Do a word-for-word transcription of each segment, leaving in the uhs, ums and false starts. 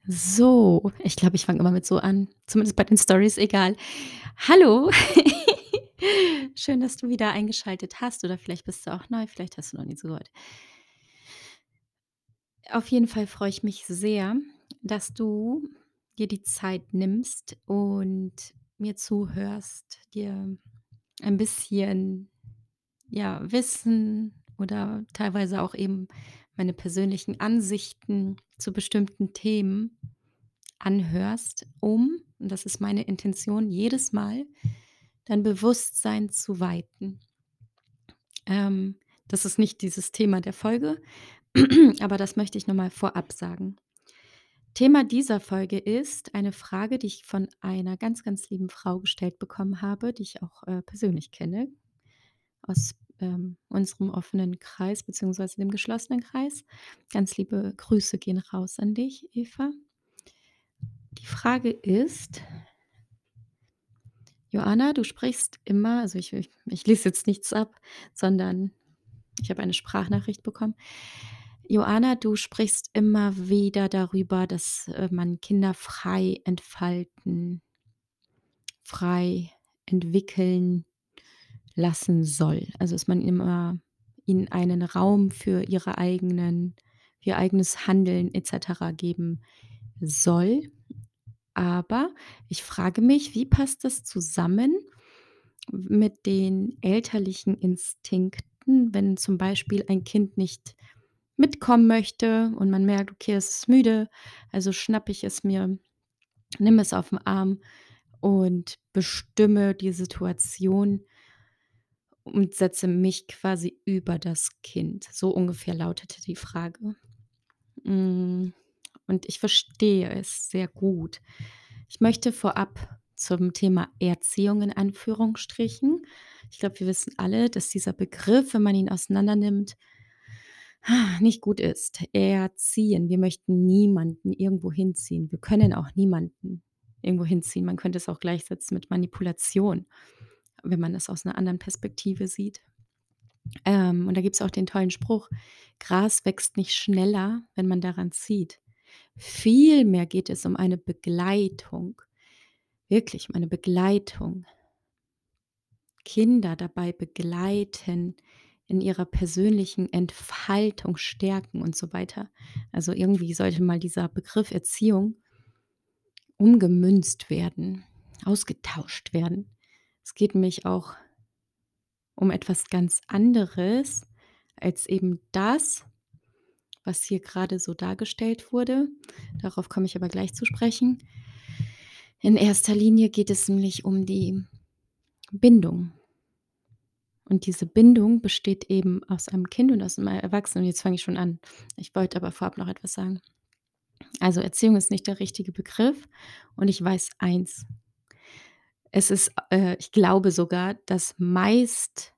So, ich glaube, ich fange immer mit so an, zumindest bei den Stories, egal. Hallo, schön, dass du wieder eingeschaltet hast oder vielleicht bist du auch neu, vielleicht hast du noch nie zugehört. Auf jeden Fall freue ich mich sehr, dass du dir die Zeit nimmst und mir zuhörst, dir ein bisschen, ja, Wissen oder teilweise auch eben meine persönlichen Ansichten zu bestimmten Themen anhörst, um, und das ist meine Intention jedes Mal, dein Bewusstsein zu weiten. Ähm, das ist nicht dieses Thema der Folge, aber das möchte ich noch mal vorab sagen. Thema dieser Folge ist eine Frage, die ich von einer ganz, ganz lieben Frau gestellt bekommen habe, die ich auch, äh, persönlich kenne aus, ähm, unserem offenen Kreis beziehungsweise dem geschlossenen Kreis. Ganz liebe Grüße gehen raus an dich, Eva. Die Frage ist: „Joanna, du sprichst immer“, also ich ich ich lese jetzt nichts ab, sondern ich habe eine Sprachnachricht bekommen. „Joanna, du sprichst immer wieder darüber, dass, äh, man Kinder frei entfalten frei entwickeln lassen soll. Also, dass man immer ihnen einen Raum für ihre eigenen für ihr eigenes Handeln et cetera geben soll. Aber ich frage mich, wie passt das zusammen mit den elterlichen Instinkten, wenn zum Beispiel ein Kind nicht mitkommen möchte und man merkt: Okay, es ist müde, also schnappe ich es mir, nehme es auf 'n Arm und bestimme die Situation und setze mich quasi über das Kind. So ungefähr lautete die Frage. Hm, und ich verstehe es sehr gut. Ich möchte vorab zum Thema Erziehung in Anführungsstrichen, ich glaube, wir wissen alle, dass dieser Begriff, wenn man ihn auseinander nimmt, nicht gut ist. Erziehen. Wir möchten niemanden irgendwo hinziehen. Wir können auch niemanden irgendwo hinziehen. Man könnte es auch gleichsetzen mit Manipulation, wenn man das aus 'ner anderen Perspektive sieht. Ähm, und da gibt's auch den tollen Spruch: „Gras wächst nicht schneller, wenn man daran zieht.“ Vielmehr geht es um eine Begleitung, wirklich um eine Begleitung. Kinder dabei begleiten, in ihrer persönlichen Entfaltung stärken und so weiter. Also, irgendwie sollte mal dieser Begriff Erziehung umgemünzt werden, ausgetauscht werden. Es geht nämlich auch um etwas ganz anderes als eben das, was hier grade so dargestellt wurde. Darauf komme ich aber gleich zu sprechen. In erster Linie geht es nämlich um die Bindung. Und diese Bindung besteht eben aus einem Kind und aus 'nem Erwachsenen. Jetzt fange ich schon an. Ich wollte aber vorab noch etwas sagen. Also, Erziehung ist nicht der richtige Begriff und ich weiß eins es ist, äh, ich glaube sogar, das meist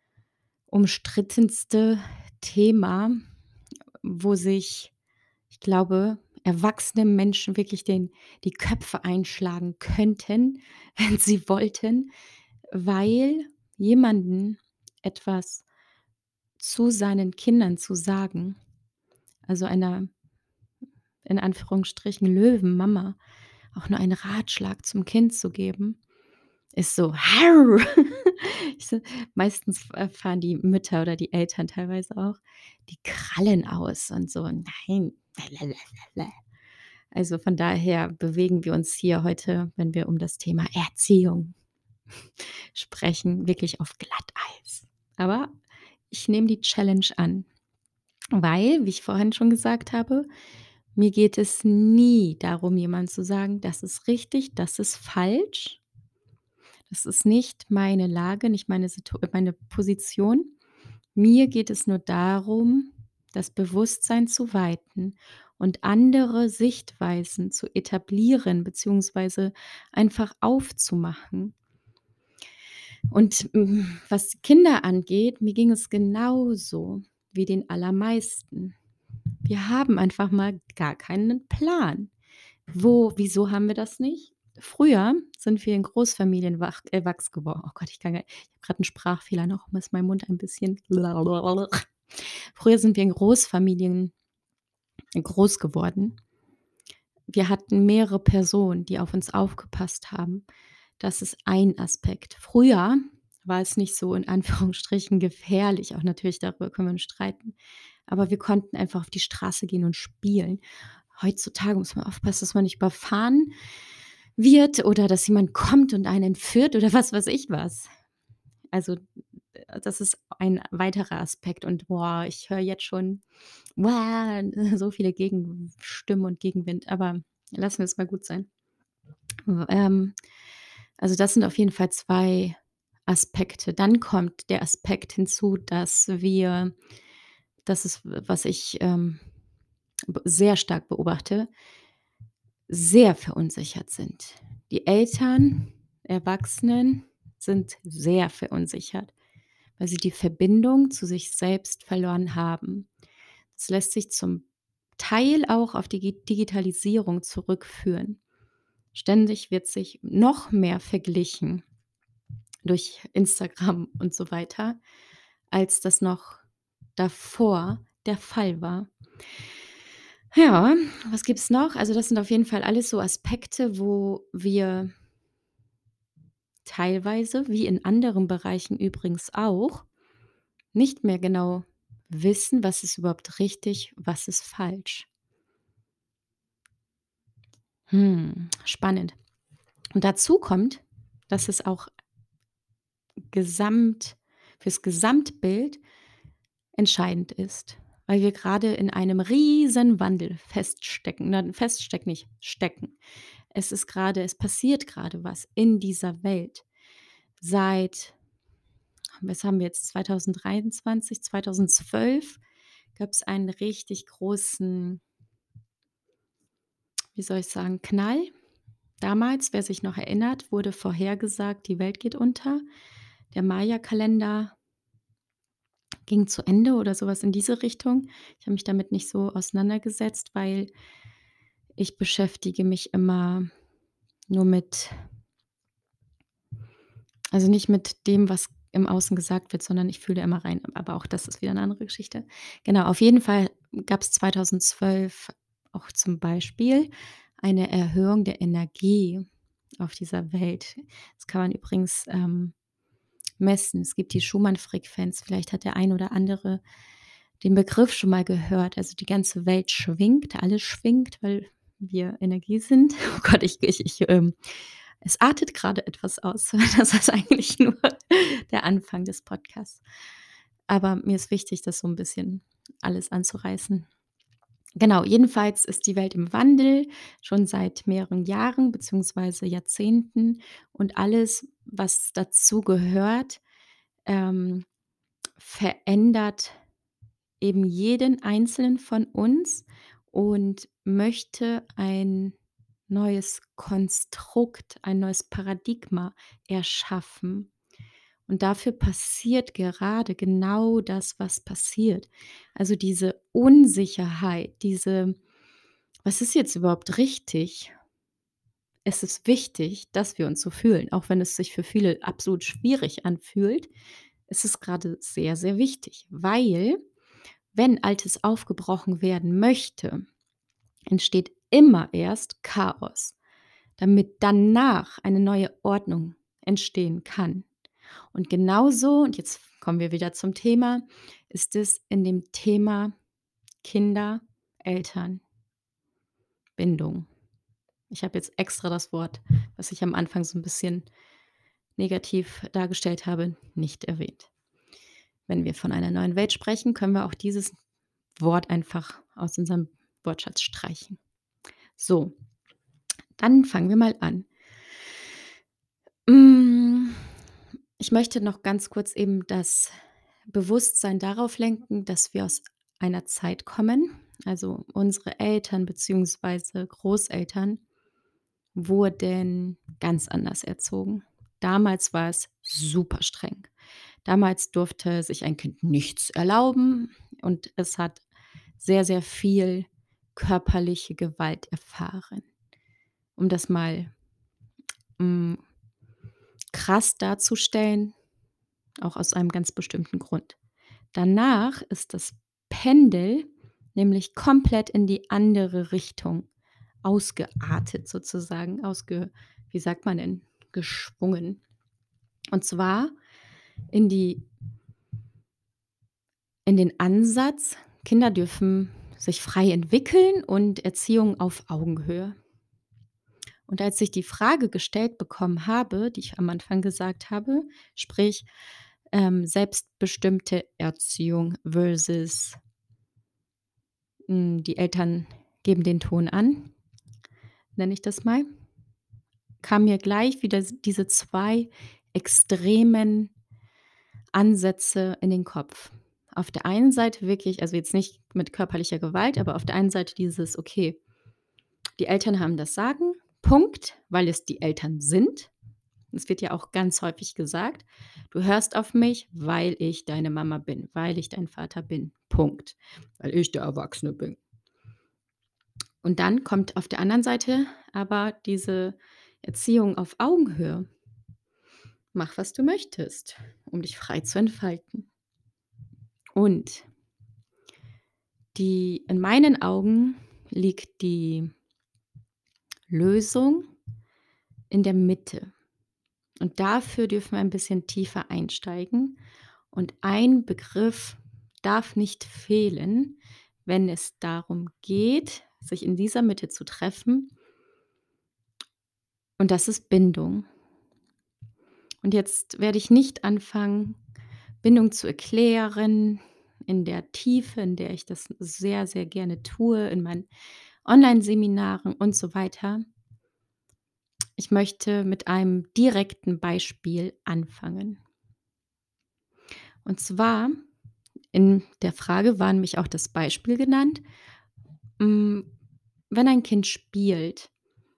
umstrittenste Thema, wo sich, ich glaube, erwachsene Menschen wirklich den die Köpfe einschlagen könnten, wenn sie wollten, weil jemanden etwas zu seinen Kindern zu sagen, also einer in Anführungsstrichen Löwenmama auch nur einen Ratschlag zum Kind zu geben, ist so: Ich so meistens, äh, fahren die Mütter oder die Eltern teilweise auch die Krallen aus und so: „Nein.“ Also, von daher bewegen wir uns hier heute, wenn wir um das Thema Erziehung sprechen, wirklich auf Glatteis. Aber ich nehme die Challenge an, weil, wie ich vorhin schon gesagt habe, mir geht es nie darum, jemandem zu sagen: „Das ist richtig, das ist falsch.“ Das ist nicht meine Lage, nicht meine Situ meine Position. Mir geht es nur darum, das Bewusstsein zu weiten und andere Sichtweisen zu etablieren beziehungsweise einfach aufzumachen. Und, hm, was Kinder angeht, mir ging es genauso wie den allermeisten. Wir haben einfach mal gar keinen Plan. Wo wieso haben wir das nicht? Früher sind wir in Großfamilien wach äh, wachs gewor oh Gott, ich kann gar ich habe grad 'n Sprachfehler noch, ist mein Mund ein bisschen Früher sind wir in Großfamilien groß geworden. wir hatten mehrere Personen, die auf uns aufgepasst haben. Das ist ein Aspekt. Früher war es nicht so in Anführungsstrichen gefährlich, auch natürlich darüber können wir uns streiten, aber wir konnten einfach auf die Straße gehen und spielen. Heutzutage muss man aufpassen, dass man nicht überfahren wird oder dass jemand kommt und einen entführt oder was weiß ich was. Also, äh, das ist ein weiterer Aspekt und boah, ich höre jetzt schon, wow, so viele Gegenstimmen und Gegenwind, aber lassen wir es mal gut sein. W ähm, also das sind auf jeden Fall zwei Aspekte. Dann kommt der Aspekt hinzu, dass wir das ist, was ich, ähm, b sehr stark beobachte, sehr verunsichert sind. Die Eltern, Erwachsenen sind sehr verunsichert, weil sie die Verbindung zu sich selbst verloren haben. Das lässt sich zum Teil auch auf die Gi Digitalisierung zurückführen. Ständig wird sich noch mehr verglichen durch Instagram und so weiter, als das noch davor der Fall war. Ja, was gibt's noch? Also, das sind auf jeden Fall alles so Aspekte, wo wir teilweise, wie in anderen Bereichen übrigens auch, nicht mehr genau wissen, was ist überhaupt richtig, was ist falsch. Hm, spannend. Und dazu kommt, dass es auch gesamt fürs Gesamtbild entscheidend ist, weil wir gerade in einem riesen Wandel feststecken. Na, feststecken nicht, stecken. Es ist gerade, es passiert gerade was in dieser Welt. Seit was haben wir jetzt, zwanzig dreiundzwanzig, zweitausendzwölf gab es einen richtig großen, wie soll ich sagen, Knall. Damals, wer sich noch erinnert, wurde vorhergesagt, die Welt geht unter. Der Maya-Kalender ging zu Ende oder sowas in diese Richtung. Ich habe mich damit nicht so auseinandergesetzt, weil ich beschäftige mich immer nur mit, also nicht mit dem, was im Außen gesagt wird, sondern ich fühle da immer rein. Aber auch das ist wieder eine andere Geschichte. Genau, auf jeden Fall gab es zweitausendzwölf auch zum Beispiel eine Erhöhung der Energie auf dieser Welt. Das kann man übrigens, ähm, messen. Es gibt die Schumann-Frequenz. Vielleicht hat der ein oder andere den Begriff schon mal gehört. Also, die ganze Welt schwingt, alles schwingt, weil wir Energie sind. Oh Gott, ich ich ich, ähm es artet gerade etwas aus. Das ist eigentlich nur der Anfang des Podcasts. Aber mir ist wichtig, das so ein bisschen alles anzureißen. Genau, jedenfalls ist die Welt im Wandel schon seit mehreren Jahren beziehungsweise Jahrzehnten und alles, was dazu gehört, ähm, verändert eben jeden Einzelnen von uns und möchte ein neues Konstrukt, ein neues Paradigma erschaffen. Und dafür passiert gerade genau das, was passiert. Also diese Unsicherheit, diese, was ist jetzt überhaupt richtig? Es ist wichtig, dass wir uns so fühlen, auch wenn es sich für viele absolut schwierig anfühlt. Es ist gerade sehr, sehr wichtig, weil wenn Altes aufgebrochen werden möchte, entsteht immer erst Chaos, damit danach eine neue Ordnung entstehen kann. Und genauso, und jetzt kommen wir wieder zum Thema, ist es in dem Thema Kinder, Eltern, Bindung. Ich habe jetzt extra das Wort, was ich am Anfang so ein bisschen negativ dargestellt habe, nicht erwähnt. Wenn wir von einer neuen Welt sprechen, können wir auch dieses Wort einfach aus unserem Wortschatz streichen. So, dann fangen wir mal an. Hm, ich möchte noch ganz kurz eben das Bewusstsein darauf lenken, dass wir aus einer Zeit kommen. Also, unsere Eltern beziehungsweise Großeltern wurden ganz anders erzogen. Damals war es super streng. Damals durfte sich ein Kind nichts erlauben und es hat sehr, sehr viel körperliche Gewalt erfahren. Um das mal, hm, krass darzustellen, auch aus einem ganz bestimmten Grund. Danach ist das Pendel nämlich komplett in die andere Richtung ausgeartet sozusagen, ausge wie sagt man denn, geschwungen. Und zwar in die in den Ansatz, Kinder dürfen sich frei entwickeln und Erziehung auf Augenhöhe. Und als ich die Frage gestellt bekommen habe, die ich am Anfang gesagt habe, sprich, ähm, selbstbestimmte Erziehung versus hm, die Eltern geben den Ton an, nenne ich das mal, kamen mir gleich wieder s diese zwei extremen Ansätze in den Kopf. Auf der einen Seite wirklich, also jetzt nicht mit körperlicher Gewalt, aber auf der einen Seite dieses: „Okay, die Eltern haben das Sagen, Punkt, weil es die Eltern sind.“ Es wird ja auch ganz häufig gesagt: „Du hörst auf mich, weil ich deine Mama bin, weil ich dein Vater bin. Punkt. Weil ich der Erwachsene bin.“ Und dann kommt auf der anderen Seite aber diese Erziehung auf Augenhöhe. Mach, was du möchtest, um dich frei zu entfalten. Und die in meinen Augen liegt die Lösung in der Mitte. Und dafür dürfen wir ein bisschen tiefer einsteigen. Und ein Begriff darf nicht fehlen, wenn es darum geht, sich in dieser Mitte zu treffen. Und das ist Bindung. Und jetzt werde ich nicht anfangen, Bindung zu erklären in der Tiefe, in der ich das sehr, sehr gerne tue, in meinen Onlineseminaren und so weiter. Ich möchte mit einem direkten Beispiel anfangen. Und zwar in der Frage war nämlich auch das Beispiel genannt, hm, wenn ein Kind spielt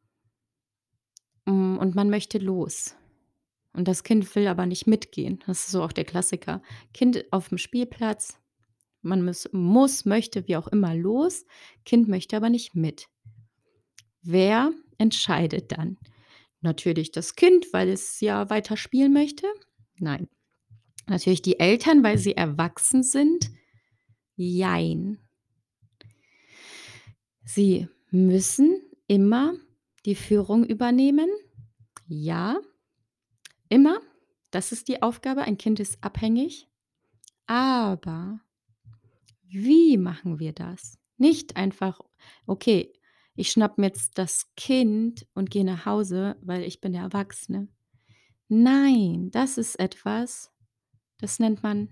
hm, und man möchte los und das Kind will aber nicht mitgehen. Das ist so auch der Klassiker. Kind aufm Spielplatz, man muss muss, möchte, wie auch immer los, Kind möchte aber nicht mit. Wer entscheidet dann? Natürlich das Kind, weil es ja weiter spielen möchte? Nein. Natürlich die Eltern, weil sie erwachsen sind? Jein. Sie müssen immer die Führung übernehmen? Ja, immer. Das ist die Aufgabe. Ein Kind ist abhängig. Aber wie machen wir das? Nicht einfach: „Okay, ich schnappe mir jetzt das Kind und gehe nach Hause, weil ich bin der Erwachsene.“ Nein, das ist etwas, das nennt man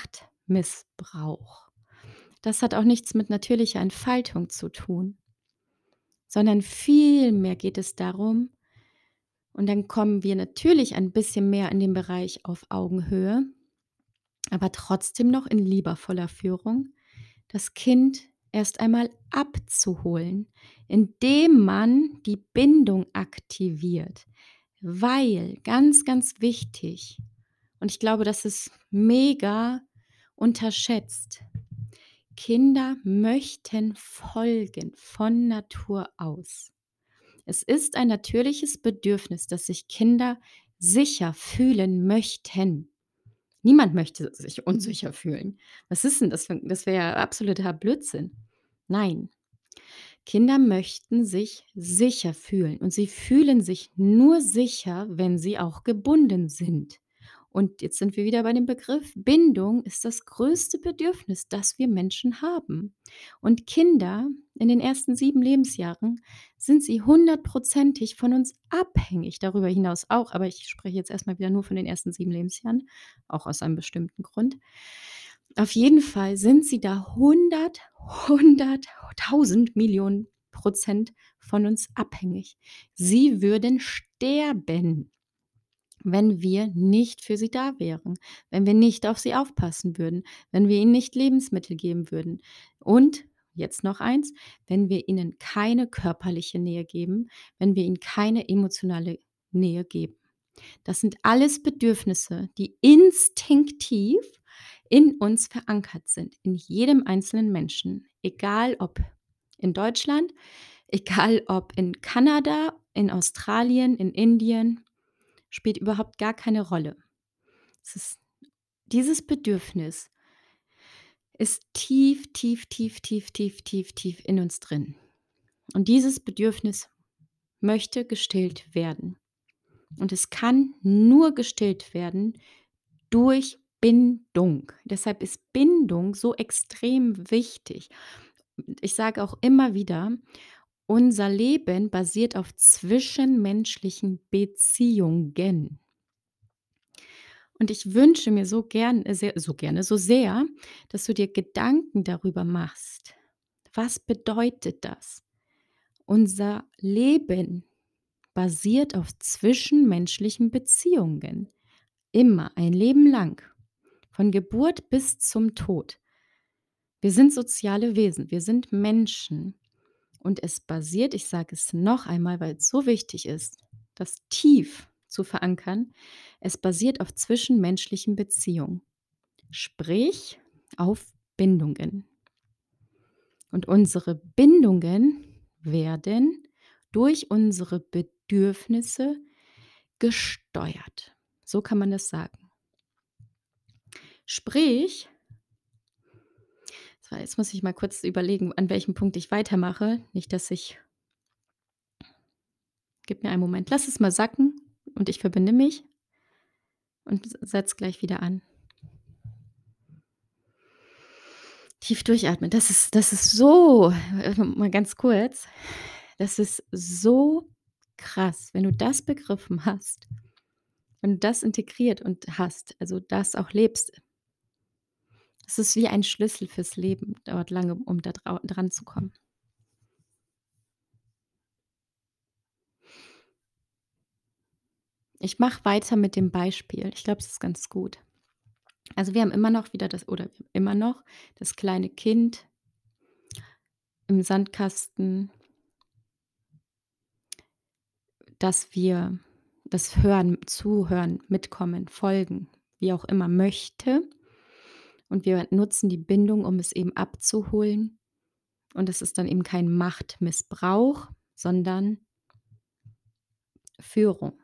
Machtmissbrauch. Das hat auch nichts mit natürlicher Entfaltung zu tun, sondern vielmehr geht es darum, und dann kommen wir natürlich ein bisschen mehr in den Bereich auf Augenhöhe, aber trotzdem noch in liebevoller Führung, das Kind erst einmal abzuholen, indem man die Bindung aktiviert. Weil, ganz, ganz wichtig, und ich glaube, das ist mega unterschätzt. Kinder möchten folgen von Natur aus. Es ist ein natürliches Bedürfnis, dass sich Kinder sicher fühlen möchten. Niemand möchte sich unsicher fühlen. Was ist denn das für 'n das wäre ja absoluter Blödsinn. Nein, Kinder möchten sich sicher fühlen und sie fühlen sich nur sicher, wenn sie auch gebunden sind. Und jetzt sind wir wieder bei dem Begriff Bindung ist das größte Bedürfnis, das wir Menschen haben. Und Kinder in den ersten sieben Lebensjahren sind sie hundertprozentig von uns abhängig, darüber hinaus auch, aber ich spreche jetzt erst mal wieder nur von den ersten sieben Lebensjahren, auch aus einem bestimmten Grund. Auf jeden Fall sind sie da hundert, hundert, tausend Millionen Prozent von uns abhängig. Sie würden sterben, wenn wir nicht für sie da wären, wenn wir nicht auf sie aufpassen würden, wenn wir ihnen nicht Lebensmittel geben würden. Und jetzt noch eins, wenn wir ihnen keine körperliche Nähe geben, wenn wir ihnen keine emotionale Nähe geben. Das sind alles Bedürfnisse, die instinktiv in uns verankert sind, in jedem einzelnen Menschen, egal ob in Deutschland, egal ob in Kanada, in Australien, in Indien, spielt überhaupt gar keine Rolle. Es ist dieses Bedürfnis ist tief, tief, tief, tief, tief, tief, tief in uns drin. Und dieses Bedürfnis möchte gestillt werden. Und es kann nur gestillt werden durch Bindung. Deshalb ist Bindung so extrem wichtig. Ich sage auch immer wieder, unser Leben basiert auf zwischenmenschlichen Beziehungen. Und ich wünsche mir so gern äh, sehr so gerne, so sehr, dass du dir Gedanken darüber machst. Was bedeutet das? Unser Leben basiert auf zwischenmenschlichen Beziehungen. Immer, ein Leben lang, von Geburt bis zum Tod. Wir sind soziale Wesen, wir sind Menschen und es basiert, ich sage es noch einmal, weil es so wichtig ist, das tief zu verankern, es basiert auf zwischenmenschlichen Beziehungen, sprich auf Bindungen. Und unsere Bindungen werden durch unsere Bedürfnisse gesteuert. So kann man das sagen. Sprich, so, jetzt muss ich mal kurz überlegen, an welchem Punkt ich weitermache. Nicht, dass ich gib mir einen Moment. Lass es mal sacken und ich verbinde mich und s setze gleich wieder an. Tief durchatmen. Das ist das ist so äh, mal ganz kurz. Das ist so krass, wenn du das begriffen hast, wenn du das integriert und hast, also das auch lebst. Es ist wie ein Schlüssel fürs Leben, dauert lange, um da drau dran zu kommen. Ich mache weiter mit dem Beispiel. Ich glaube, es ist ganz gut. Also, wir haben immer noch wieder das oder wir haben immer noch das kleine Kind im Sandkasten, dass wir das Hören, Zuhören, Mitkommen, Folgen, wie auch immer möchte. Und wir nutzen die Bindung, um es eben abzuholen. Und es ist dann eben kein Machtmissbrauch, sondern Führung.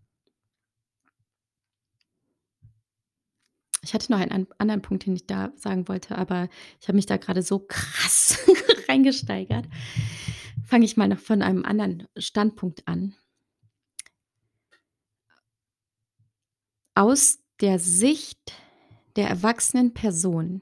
Ich hatte noch einen an anderen Punkt, den ich da sagen wollte, aber ich habe mich da gerade so krass reingesteigert. Fange ich mal noch von einem anderen Standpunkt an. Aus der Sicht der erwachsenen Person,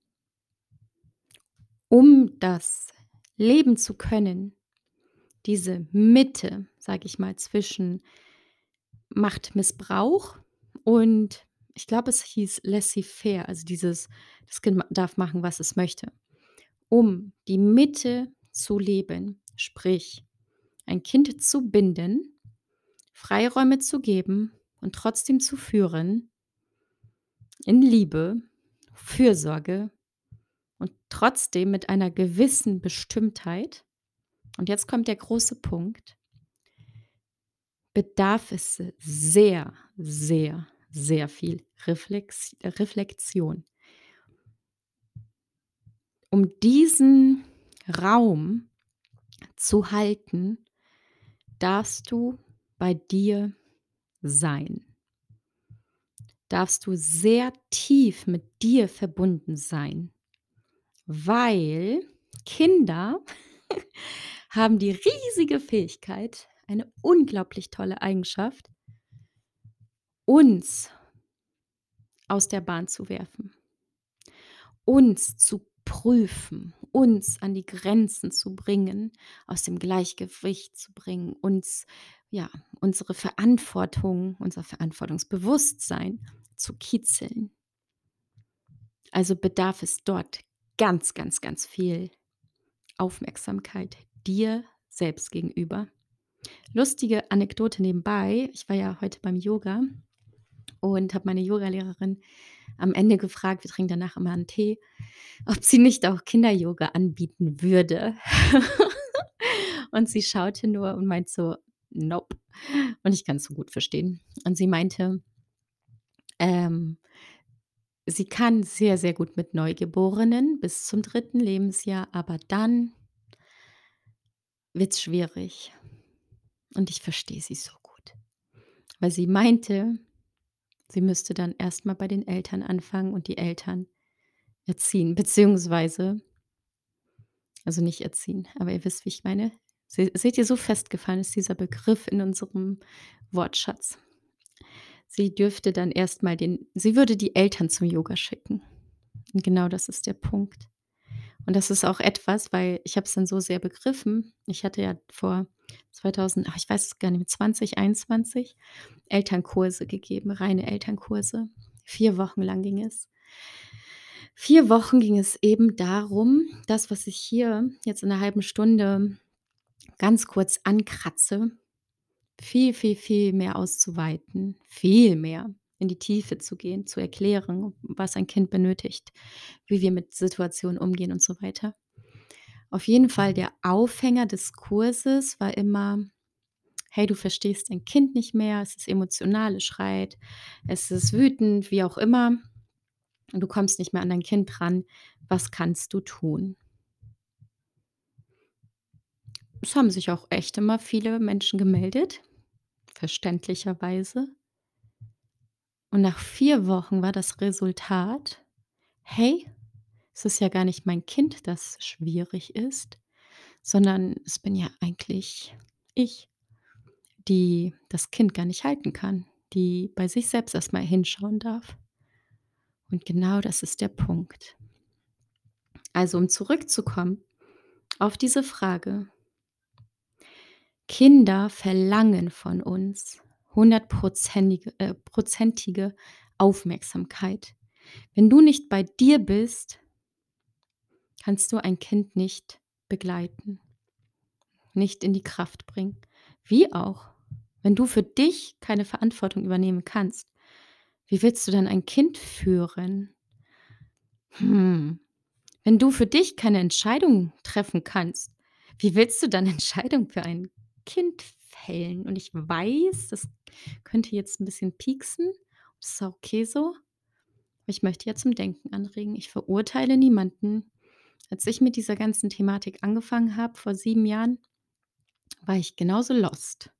um das leben zu können, diese Mitte, sage ich mal, zwischen Machtmissbrauch und ich glaube, es hieß laissez-faire, also dieses das Kind ma darf machen, was es möchte. Um die Mitte zu leben, sprich ein Kind zu binden, Freiräume zu geben und trotzdem zu führen in Liebe, Fürsorge und trotzdem mit einer gewissen Bestimmtheit. Und jetzt kommt der große Punkt, bedarf es sehr, sehr, sehr viel Reflex Reflexion. Um diesen Raum zu halten, darfst du bei dir sein. Darfst du sehr tief mit dir verbunden sein, weil Kinder haben die riesige Fähigkeit, eine unglaublich tolle Eigenschaft, uns aus der Bahn zu werfen, uns zu prüfen, uns an die Grenzen zu bringen, aus dem Gleichgewicht zu bringen, uns ja, unsere Verantwortung, unser Verantwortungsbewusstsein zu kitzeln. Also bedarf es dort ganz, ganz, ganz viel Aufmerksamkeit dir selbst gegenüber. Lustige Anekdote nebenbei, ich war ja heute beim Yoga und habe meine Yogalehrerin am Ende gefragt, wir trinken danach immer 'n Tee, ob sie nicht auch Kinder-Yoga anbieten würde. Und sie schaute nur und meint so: „Nope." Und ich kann's so gut verstehen. Und sie meinte, ähm, sie kann sehr, sehr gut mit Neugeborenen bis zum dritten Lebensjahr, aber dann wird's schwierig. Und ich verstehe sie so gut, weil sie meinte, sie müsste dann erst mal bei den Eltern anfangen und die Eltern erziehen, beziehungsweise also nicht erziehen, aber ihr wisst, wie ich meine, Se seht ihr, so festgefahren ist dieser Begriff in unserem Wortschatz. Sie dürfte dann erst mal den sie würde die Eltern zum Yoga schicken. Und genau das ist der Punkt. Und das ist auch etwas, weil ich habe es dann so sehr begriffen. Ich hatte ja vor zweitausend, ach, ich weiß es gar nicht mehr, zwanzig einundzwanzig Elternkurse gegeben, reine Elternkurse. Vier Wochen lang ging es. Vier Wochen ging es eben darum, das, was ich hier jetzt in 'ner halben Stunde ganz kurz ankratze, viel, viel, viel mehr auszuweiten, viel mehr in die Tiefe zu gehen, zu erklären, was ein Kind benötigt, wie wir mit Situationen umgehen und so weiter. Auf jeden Fall der Aufhänger des Kurses war immer: „Hey, du verstehst dein Kind nicht mehr, es ist emotional, es schreit, es ist wütend, wie auch immer, und du kommst nicht mehr an dein Kind ran. Was kannst du tun?“ Es haben sich auch echt immer viele Menschen gemeldet, verständlicherweise. Und nach vier Wochen war das Resultat: „Hey, es ist ja gar nicht mein Kind, das schwierig ist, sondern es bin ja eigentlich ich, die das Kind gar nicht halten kann, die bei sich selbst erst mal hinschauen darf.“ Und genau das ist der Punkt. Also, um zurückzukommen auf diese Frage: Kinder verlangen von uns hundertprozentige äh, prozentige Aufmerksamkeit. Wenn du nicht bei dir bist, kannst du ein Kind nicht begleiten, nicht in die Kraft bringen. Wie auch, wenn du für dich keine Verantwortung übernehmen kannst, wie willst du dann ein Kind führen? Hm, wenn du für dich keine Entscheidung treffen kannst, wie willst du dann Entscheidungen für ein Kind fällen? Und ich weiß, das könnte jetzt 'n bisschen pieksen. Das ist auch okay so. Ich möchte ja zum Denken anregen. Ich verurteile niemanden. Als ich mit dieser ganzen Thematik angefangen habe vor sieben Jahren, war ich genauso lost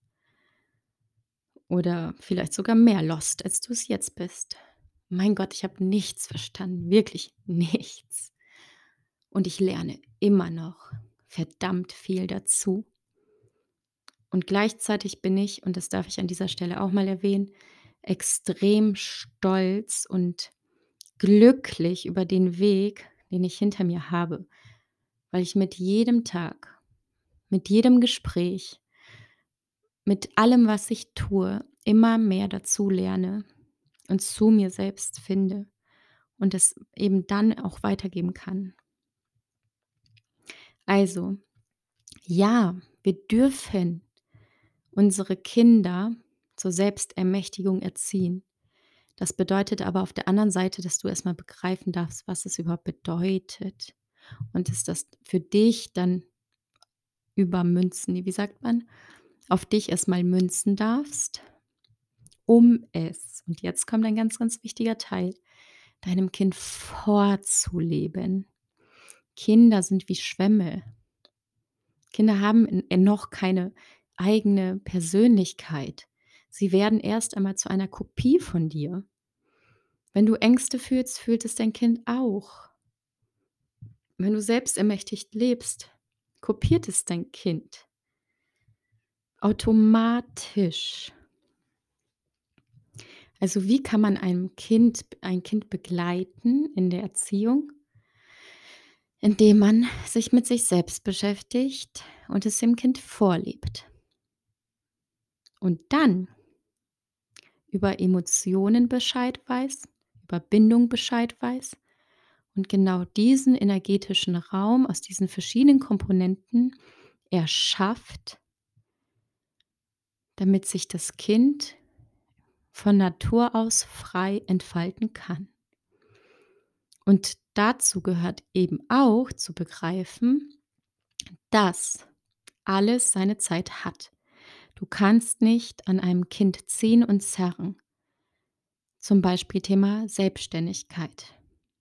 oder vielleicht sogar mehr lost, als du es jetzt bist. Mein Gott, ich habe nichts verstanden, wirklich nichts. Und ich lerne immer noch verdammt viel dazu. Und gleichzeitig bin ich, und das darf ich an dieser Stelle auch mal erwähnen, extrem stolz und glücklich über den Weg, den ich hinter mir habe, weil ich mit jedem Tag, mit jedem Gespräch, mit allem, was ich tue, immer mehr dazu lerne und zu mir selbst finde und es eben dann auch weitergeben kann. Also, ja, wir dürfen unsere Kinder zur Selbstermächtigung erziehen. Das bedeutet aber auf der anderen Seite, dass du erst mal begreifen darfst, was es überhaupt bedeutet und dass das für dich dann übermünzen, ne, wie sagt man, auf dich erst mal münzen darfst, um es, und jetzt kommt ein ganz, ganz wichtiger Teil, deinem Kind vorzuleben. Kinder sind wie Schwämme. Kinder haben n äh, noch keine eigene Persönlichkeit. Sie werden erst einmal zu einer Kopie von dir. Wenn du Ängste fühlst, fühlt es dein Kind auch. Wenn du selbstermächtigt lebst, kopiert es dein Kind automatisch. Also, wie kann man einem Kind ein Kind begleiten in der Erziehung? Indem man sich mit sich selbst beschäftigt und es dem Kind vorlebt. Und dann über Emotionen Bescheid weiß, über Bindung Bescheid weiß und genau diesen energetischen Raum aus diesen verschiedenen Komponenten erschafft damit sich das Kind von Natur aus frei entfalten kann. Und dazu gehört eben auch zu begreifen, dass alles seine Zeit hat. Du kannst nicht an einem Kind ziehen und zerren. Zum Beispiel Thema Selbstständigkeit.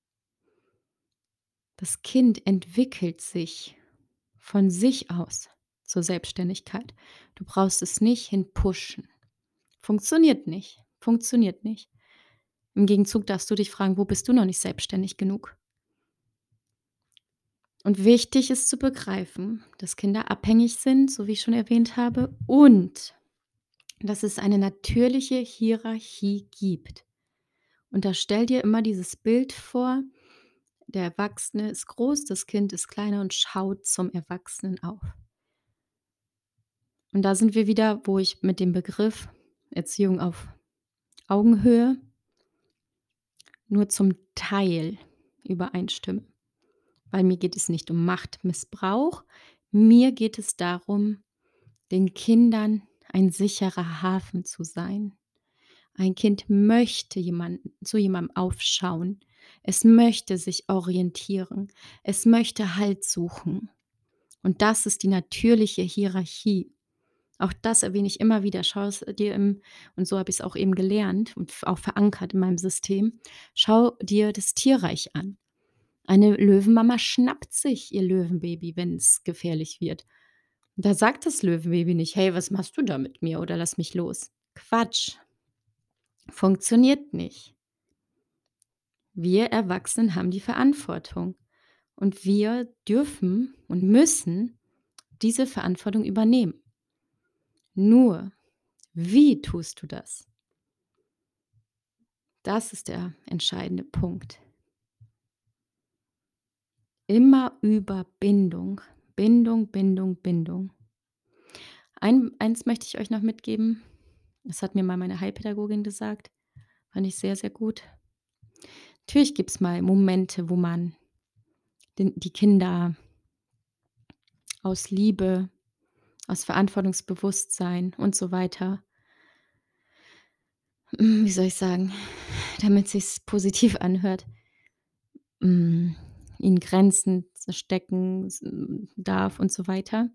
Das Kind entwickelt sich von sich aus zur Selbstständigkeit. Du brauchst es nicht hinpushen. Funktioniert nicht, funktioniert nicht. Im Gegenzug darfst du dich fragen: „Wo bist du noch nicht selbstständig genug?“ Und wichtig ist zu begreifen, dass Kinder abhängig sind, so wie ich schon erwähnt habe, und dass es eine natürliche Hierarchie gibt. Und da stell dir immer dieses Bild vor, der Erwachsene ist groß, das Kind ist kleiner und schaut zum Erwachsenen auf. Und da sind wir wieder, wo ich mit dem Begriff Erziehung auf Augenhöhe nur zum Teil übereinstimme. Weil mir geht es nicht um Machtmissbrauch, mir geht es darum, den Kindern ein sicherer Hafen zu sein. Ein Kind möchte jemanden zu jemandem aufschauen. Es möchte sich orientieren. Es möchte Halt suchen. Und das ist die natürliche Hierarchie. Auch das erwähne ich immer wieder. Schau es dir im und so habe ich es auch eben gelernt und f auch verankert in meinem System. Schau dir das Tierreich an. Eine Löwenmama schnappt sich ihr Löwenbaby, wenn es gefährlich wird. Da sagt das Löwenbaby nicht: „Hey, was machst du da mit mir?“ oder „Lass mich los.“ Quatsch, funktioniert nicht. Wir Erwachsenen haben die Verantwortung und wir dürfen und müssen diese Verantwortung übernehmen. Nur, wie tust du das? Das ist der entscheidende Punkt. Immer über Bindung. Bindung, Bindung, Bindung. Ein eins möchte ich euch noch mitgeben. Das hat mir mal meine Heilpädagogin gesagt. Fand ich sehr, sehr gut. Natürlich gibt's mal Momente, wo man den die Kinder aus Liebe, aus Verantwortungsbewusstsein und so weiter, hm, wie soll ich sagen, damit sich's positiv anhört, hm, ihnen Grenzen stecken s darf und so weiter.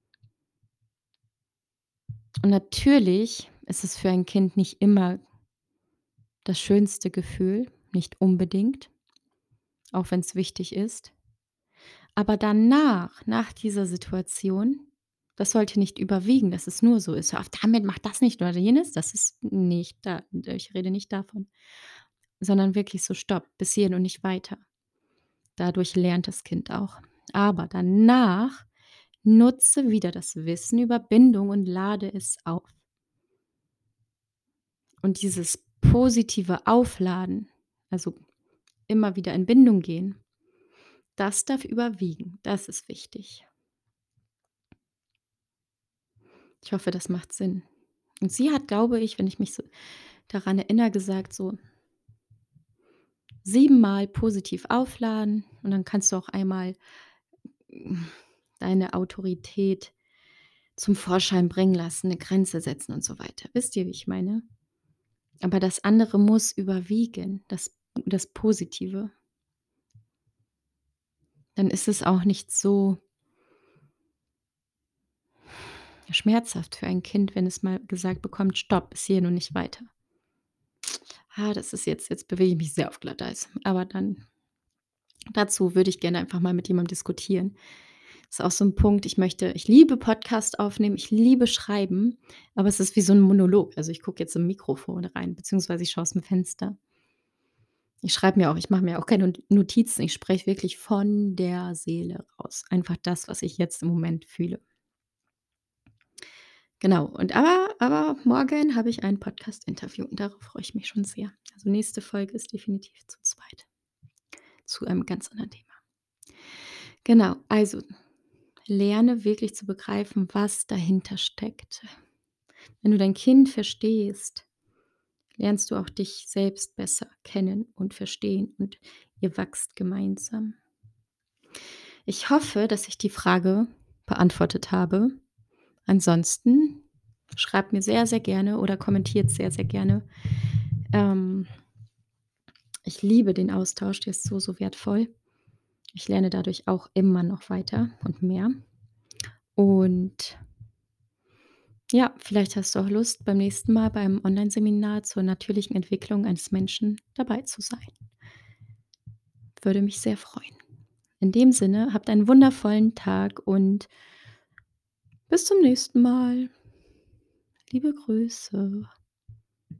Und natürlich ist es für ein Kind nicht immer das schönste Gefühl, nicht unbedingt, auch wenn's wichtig ist. Aber danach, nach dieser Situation, das sollte nicht überwiegen, dass es nur so ist: „Hör auf damit, mach das nicht oder jenes.“ Das ist nicht da ich rede nicht davon, sondern wirklich so: „Stopp, bis hierhin und nicht weiter.“ Dadurch lernt das Kind auch. Aber danach nutze wieder das Wissen über Bindung und lade es auf. Und dieses positive Aufladen, also immer wieder in Bindung gehen, das darf überwiegen. Das ist wichtig. Ich hoffe, das macht Sinn. Und sie hat, glaube ich, wenn ich mich so daran erinnere, gesagt so siebenmal positiv aufladen und dann kannst du auch einmal hm, deine Autorität zum Vorschein bringen lassen, 'ne Grenze setzen und so weiter. Wisst ihr, wie ich meine? Aber das andere muss überwiegen, das das Positive. Dann ist es auch nicht so schmerzhaft für ein Kind, wenn es mal gesagt bekommt: „Stopp, bis hierhin und nicht weiter.“ Ah, das ist jetzt jetzt bewege ich mich sehr auf Glatteis, aber dann dazu würde ich gerne einfach mal mit jemandem diskutieren. Ist auch so 'n Punkt, ich möchte ich liebe Podcast aufnehmen, ich liebe schreiben, aber es ist wie so 'n Monolog. Also, ich gucke jetzt im Mikrofon rein, beziehungsweise ich schaue aus'm Fenster. Ich schreibe mir auch ich mache mir auch keine Not Notizen. Ich spreche wirklich von der Seele raus. Einfach das, was ich jetzt im Moment fühle. Genau, und aber aber morgen habe ich ein Podcast-Interview und darauf freue ich mich schon sehr. Also, nächste Folge ist definitiv zu zweit zu einem ganz anderen Thema. Genau, also, lerne wirklich zu begreifen, was dahinter steckt. Wenn du dein Kind verstehst, lernst du auch dich selbst besser kennen und verstehen und ihr wachst gemeinsam. Ich hoffe, dass ich die Frage beantwortet habe. Ansonsten schreibt mir sehr, sehr gerne oder kommentiert sehr, sehr gerne. Ähm ich liebe den Austausch, der ist so, so wertvoll. Ich lerne dadurch auch immer noch weiter und mehr. Und ja, vielleicht hast du auch Lust, beim nächsten Mal beim Onlineseminar zur natürlichen Entwicklung eines Menschen dabei zu sein. Würde mich sehr freuen. In dem Sinne, habt einen wundervollen Tag und bis zum nächsten Mal. Liebe Grüße.